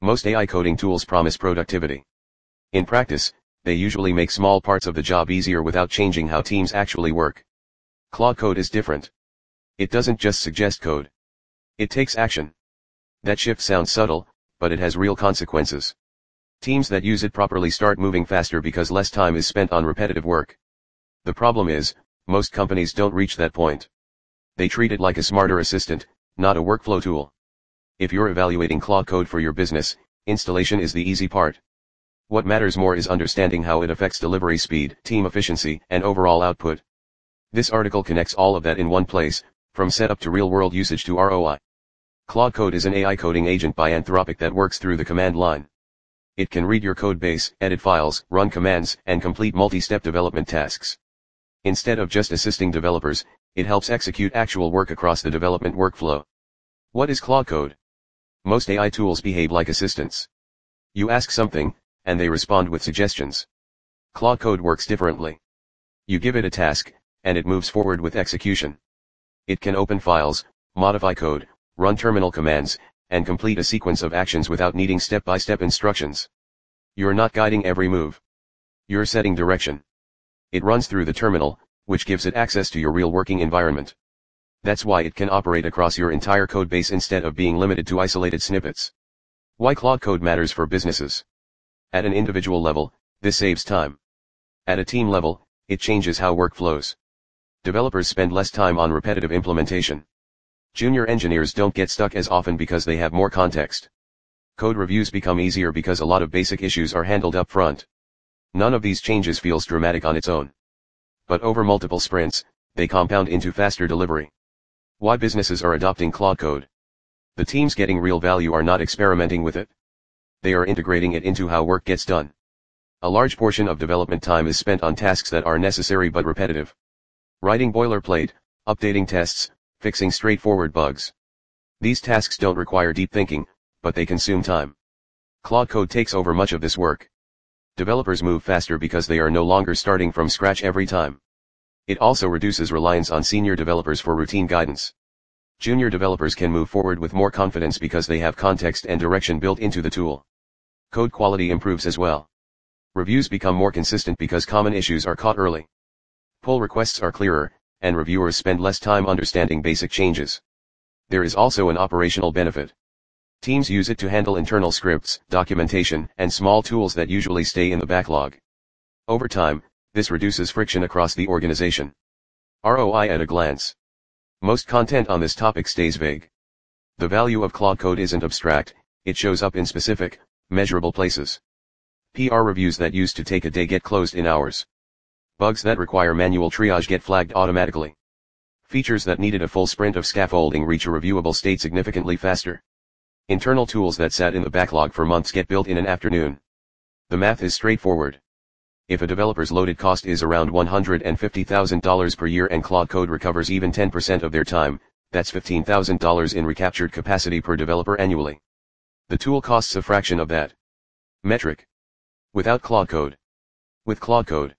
Most AI coding tools promise productivity. In practice, they usually make small parts of the job easier without changing how teams actually work. Claude Code is different. It doesn't just suggest code. It takes action. That shift sounds subtle, but it has real consequences. Teams that use it properly start moving faster because less time is spent on repetitive work. The problem is, most companies don't reach that point. They treat it like a smarter assistant, not a workflow tool. If you're evaluating Claude Code for your business, installation is the easy part. What matters more is understanding how it affects delivery speed, team efficiency, and overall output. This article connects all of that in one place, from setup to real-world usage to ROI. Claude Code is an AI coding agent by Anthropic that works through the command line. It can read your code base, edit files, run commands, and complete multi-step development tasks. Instead of just assisting developers, it helps execute actual work across the development workflow. What is Claude Code? Most AI tools behave like assistants. You ask something, and they respond with suggestions. Claude Code works differently. You give it a task, and it moves forward with execution. It can open files, modify code, run terminal commands, and complete a sequence of actions without needing step-by-step instructions. You're not guiding every move. You're setting direction. It runs through the terminal, which gives it access to your real working environment. That's why it can operate across your entire code base instead of being limited to isolated snippets. Why Claude Code matters for businesses. At an individual level, this saves time. At a team level, it changes how work flows. Developers spend less time on repetitive implementation. Junior engineers don't get stuck as often because they have more context. Code reviews become easier because a lot of basic issues are handled up front. None of these changes feels dramatic on its own. But over multiple sprints, they compound into faster delivery. Why businesses are adopting Claude Code. The teams getting real value are not experimenting with it. They are integrating it into how work gets done. A large portion of development time is spent on tasks that are necessary but repetitive. Writing boilerplate, updating tests, fixing straightforward bugs. These tasks don't require deep thinking, but they consume time. Claude Code takes over much of this work. Developers move faster because they are no longer starting from scratch every time. It also reduces reliance on senior developers for routine guidance. Junior developers can move forward with more confidence because they have context and direction built into the tool. Code quality improves as well. Reviews become more consistent because common issues are caught early. Pull requests are clearer, and reviewers spend less time understanding basic changes. There is also an operational benefit. Teams use it to handle internal scripts, documentation, and small tools that usually stay in the backlog. Over time, this reduces friction across the organization. ROI at a glance. Most content on this topic stays vague. The value of Claude Code isn't abstract, it shows up in specific, measurable places. PR reviews that used to take a day get closed in hours. Bugs that require manual triage get flagged automatically. Features that needed a full sprint of scaffolding reach a reviewable state significantly faster. Internal tools that sat in the backlog for months get built in an afternoon. The math is straightforward. If a developer's loaded cost is around $150,000 per year and Claude Code recovers even 10% of their time, that's $15,000 in recaptured capacity per developer annually. The tool costs a fraction of that. Metric. Without Claude Code. With Claude Code.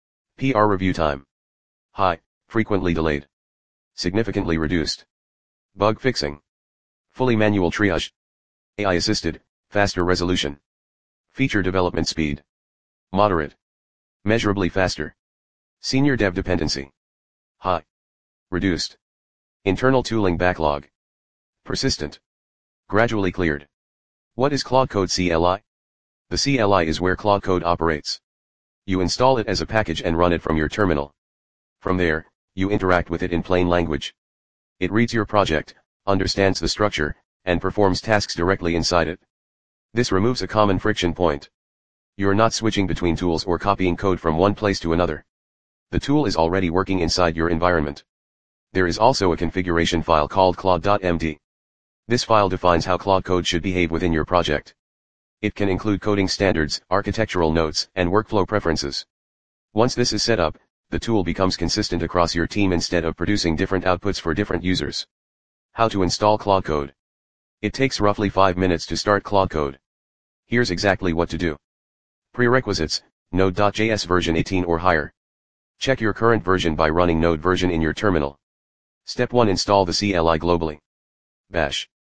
PR review time. High, frequently delayed. Significantly reduced. Bug fixing. Fully manual triage. AI assisted, faster resolution. Feature development speed. Moderate. Measurably faster. Senior dev dependency. High. Reduced. Internal tooling backlog. Persistent. Gradually cleared. What is Claude Code CLI? The CLI is where Claude Code operates. You install it as a package and run it from your terminal. From there, you interact with it in plain language. It reads your project, understands the structure, and performs tasks directly inside it. This removes a common friction point. You're not switching between tools or copying code from one place to another. The tool is already working inside your environment. There is also a configuration file called claude.md. This file defines how Claude Code should behave within your project. It can include coding standards, architectural notes, and workflow preferences. Once this is set up, the tool becomes consistent across your team instead of producing different outputs for different users. How to install Claude Code. It takes roughly 5 minutes to start Claude Code. Here's exactly what to do. Prerequisites, Node.js version 18 or higher. Check your current version by running Node version in your terminal. Step 1. Install the CLI globally. Bash.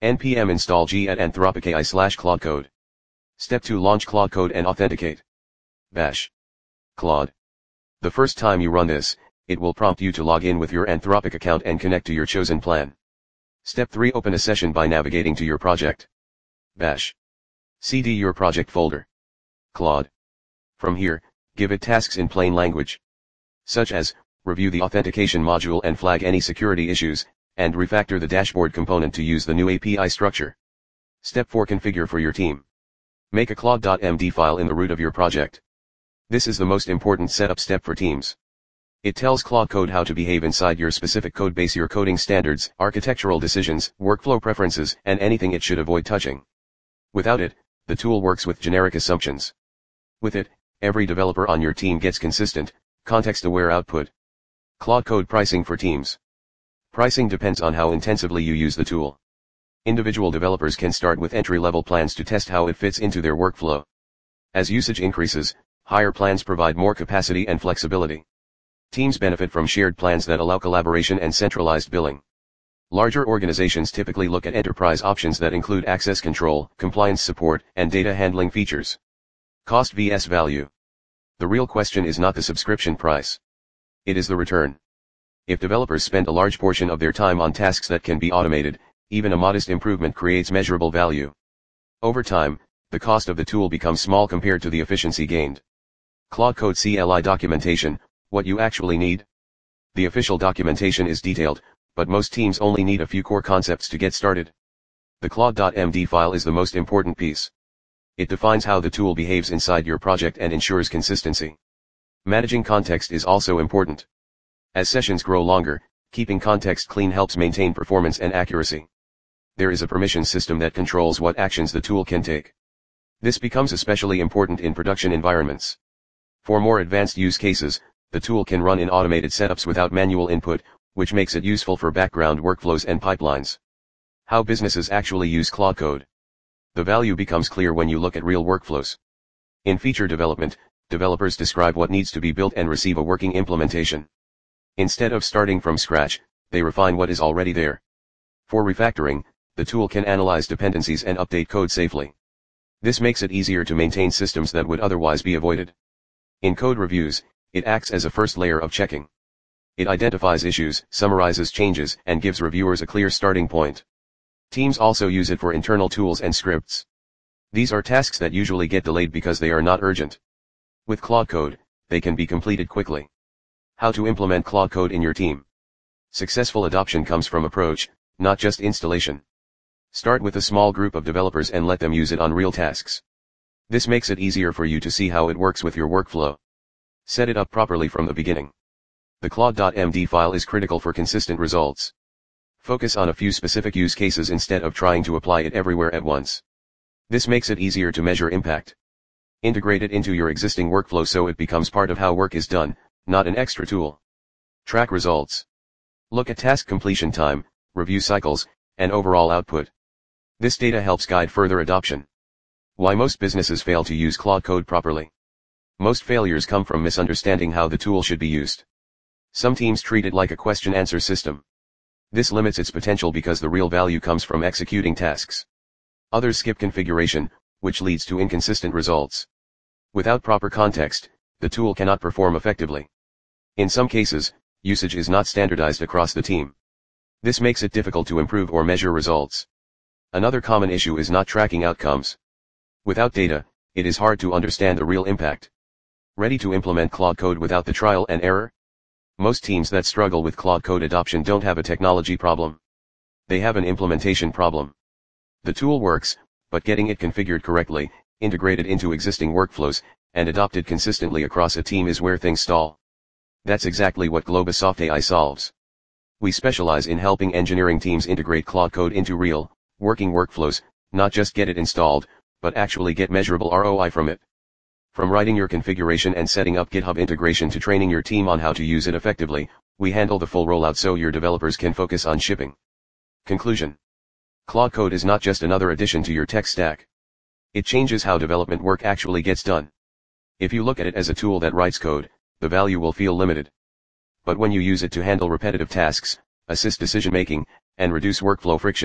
npm install g at Anthropic AI/Claude Code. Step 2, launch Claude Code and authenticate. Bash Claude. The first time you run this, it will prompt you to log in with your Anthropic account and connect to your chosen plan. Step 3, open a session by navigating to your project. Bash cd your project folder. Claude. From here, give it tasks in plain language, such as, review the authentication module and flag any security issues, and refactor the dashboard component to use the new API structure. Step 4, configure for your team. Make a claude.md file in the root of your project. This is the most important setup step for teams. It tells Claude Code how to behave inside your specific codebase, your coding standards, architectural decisions, workflow preferences, and anything it should avoid touching. Without it, the tool works with generic assumptions. With it, every developer on your team gets consistent, context-aware output. Claude Code pricing for teams. Pricing depends on how intensively you use the tool. Individual developers can start with entry-level plans to test how it fits into their workflow. As usage increases, higher plans provide more capacity and flexibility. Teams benefit from shared plans that allow collaboration and centralized billing. Larger organizations typically look at enterprise options that include access control, compliance support, and data handling features. Cost vs value. The real question is not the subscription price. It is the return. If developers spend a large portion of their time on tasks that can be automated, even a modest improvement creates measurable value. Over time, the cost of the tool becomes small compared to the efficiency gained. Claude Code CLI documentation, what you actually need. The official documentation is detailed, but most teams only need a few core concepts to get started. The claude.md file is the most important piece. It defines how the tool behaves inside your project and ensures consistency. Managing context is also important. As sessions grow longer, keeping context clean helps maintain performance and accuracy. There is a permission system that controls what actions the tool can take. This becomes especially important in production environments. For more advanced use cases, the tool can run in automated setups without manual input, which makes it useful for background workflows and pipelines. How businesses actually use Claude Code. The value becomes clear when you look at real workflows. In feature development, developers describe what needs to be built and receive a working implementation. Instead of starting from scratch, they refine what is already there. For refactoring, the tool can analyze dependencies and update code safely. This makes it easier to maintain systems that would otherwise be avoided. In code reviews, it acts as a first layer of checking. It identifies issues, summarizes changes, and gives reviewers a clear starting point. Teams also use it for internal tools and scripts. These are tasks that usually get delayed because they are not urgent. With Claude Code, they can be completed quickly. How to implement Claude Code in your team. Successful adoption comes from approach, not just installation. Start with a small group of developers and let them use it on real tasks. This makes it easier for you to see how it works with your workflow. Set it up properly from the beginning. The claude.md file is critical for consistent results. Focus on a few specific use cases instead of trying to apply it everywhere at once. This makes it easier to measure impact. Integrate it into your existing workflow so it becomes part of how work is done, not an extra tool. Track results. Look at task completion time, review cycles, and overall output. This data helps guide further adoption. Why most businesses fail to use Claude Code properly. Most failures come from misunderstanding how the tool should be used. Some teams treat it like a question-answer system. This limits its potential because the real value comes from executing tasks. Others skip configuration, which leads to inconsistent results. Without proper context, the tool cannot perform effectively. In some cases, usage is not standardized across the team. This makes it difficult to improve or measure results. Another common issue is not tracking outcomes. Without data, it is hard to understand the real impact. Ready to implement Claude Code without the trial and error? Most teams that struggle with Claude Code adoption don't have a technology problem. They have an implementation problem. The tool works, but getting it configured correctly, integrated into existing workflows, and adopted consistently across a team is where things stall. That's exactly what Globosoft AI solves. We specialize in helping engineering teams integrate Claude Code into real, working workflows, not just get it installed, but actually get measurable ROI from it. From writing your configuration and setting up GitHub integration to training your team on how to use it effectively, we handle the full rollout so your developers can focus on shipping. Conclusion. Claude Code is not just another addition to your tech stack. It changes how development work actually gets done. If you look at it as a tool that writes code, the value will feel limited. But when you use it to handle repetitive tasks, assist decision-making, and reduce workflow friction,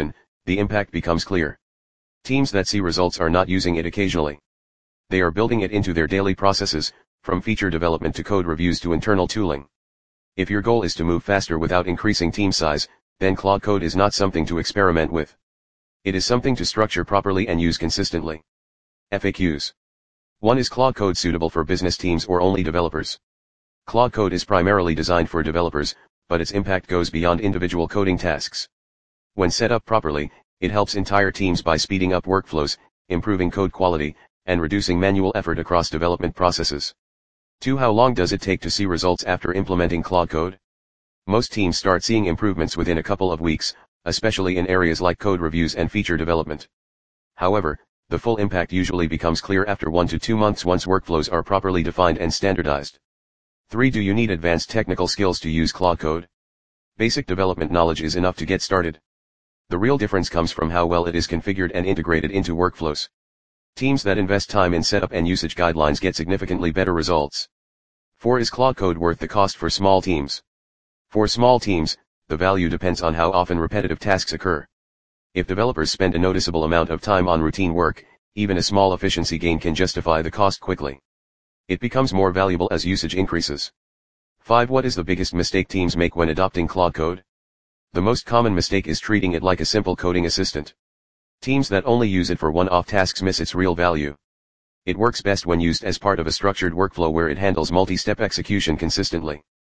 the impact becomes clear. Teams that see results are not using it occasionally. They are building it into their daily processes, from feature development to code reviews to internal tooling. If your goal is to move faster without increasing team size, then Claude Code is not something to experiment with. It is something to structure properly and use consistently. FAQs. 1. Is Claude Code suitable for business teams or only developers? Claude Code is primarily designed for developers, but its impact goes beyond individual coding tasks. When set up properly, it helps entire teams by speeding up workflows, improving code quality, and reducing manual effort across development processes. 2. How long does it take to see results after implementing Claude Code? Most teams start seeing improvements within a couple of weeks, especially in areas like code reviews and feature development. However, the full impact usually becomes clear after 1 to 2 months once workflows are properly defined and standardized. 3. Do you need advanced technical skills to use Claude Code? Basic development knowledge is enough to get started. The real difference comes from how well it is configured and integrated into workflows. Teams that invest time in setup and usage guidelines get significantly better results. 4. Is Claude Code worth the cost for small teams? For small teams, the value depends on how often repetitive tasks occur. If developers spend a noticeable amount of time on routine work, even a small efficiency gain can justify the cost quickly. It becomes more valuable as usage increases. 5. What is the biggest mistake teams make when adopting Claude Code? The most common mistake is treating it like a simple coding assistant. Teams that only use it for one-off tasks miss its real value. It works best when used as part of a structured workflow where it handles multi-step execution consistently.